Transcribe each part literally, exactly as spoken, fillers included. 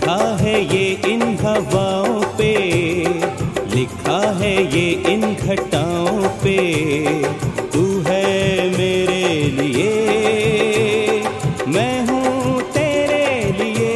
लिखा है ये इन हवाओं पे, लिखा है ये इन घटाओं पे, तू है मेरे लिए, मैं हूँ तेरे लिए।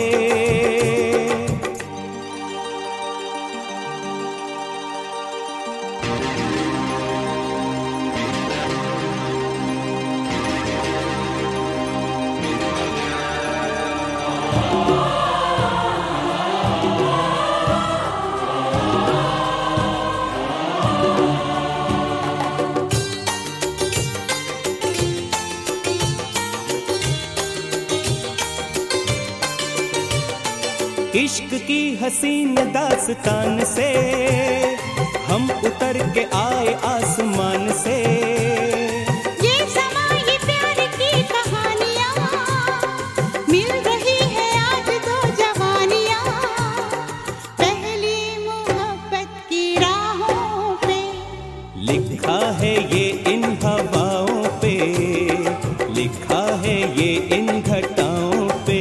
इश्क की हसीन दास्तान से हम उतर के आए आसमान से, ये समा ये प्यार की कहानियाँ, मिल रही है आज दो जवानियाँ, पहली मोहब्बत की राहों पे। लिखा है ये इन हवाओं पे, लिखा है ये इन घटाओं पे,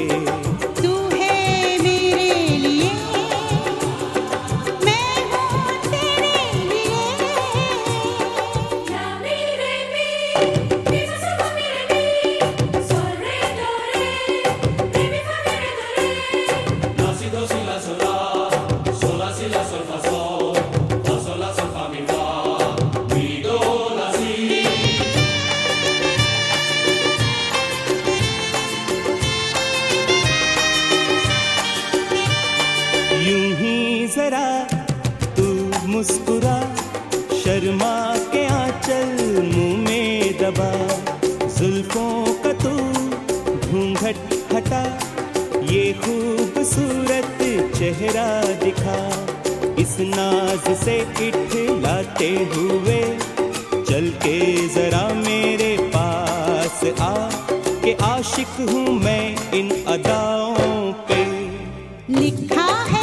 जरा तू मुस्कुरा, शर्मा के आंचल मुंह में दबा, जुल्फों का तू घूंघट हटा, ये खूबसूरत चेहरा दिखा, इस नाज से इठलाते हुए चल के जरा मेरे पास आ, के आशिक हूँ मैं इन अदाओं पे। लिखा है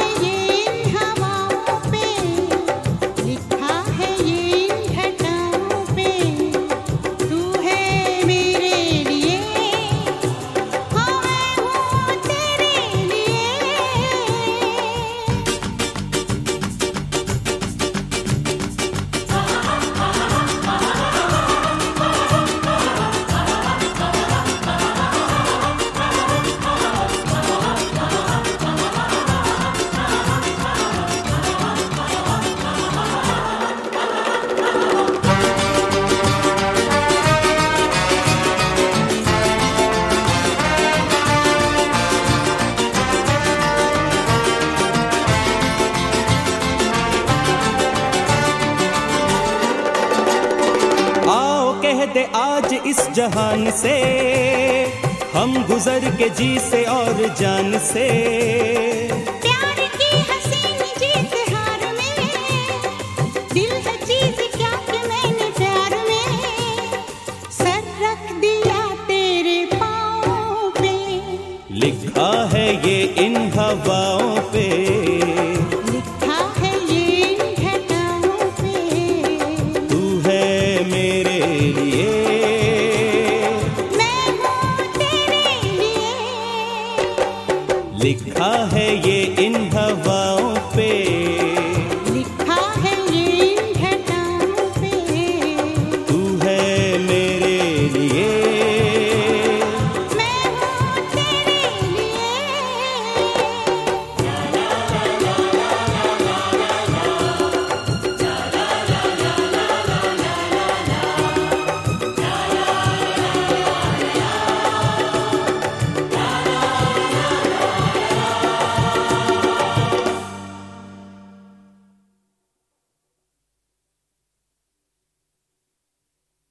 दे आज इस जहान से, हम गुजर के जी से और जान से, प्यार की हसीन जीत हार में, दिल है चीज क्या कि मैंने प्यार में सर रख दिया तेरे पाँव पे। लिखा है ये इन हवाओं पे, लिखा है ये इन घटाओं पे, तू है मेरे लिए, मैं हूँ तेरे लिए। लिखा है ये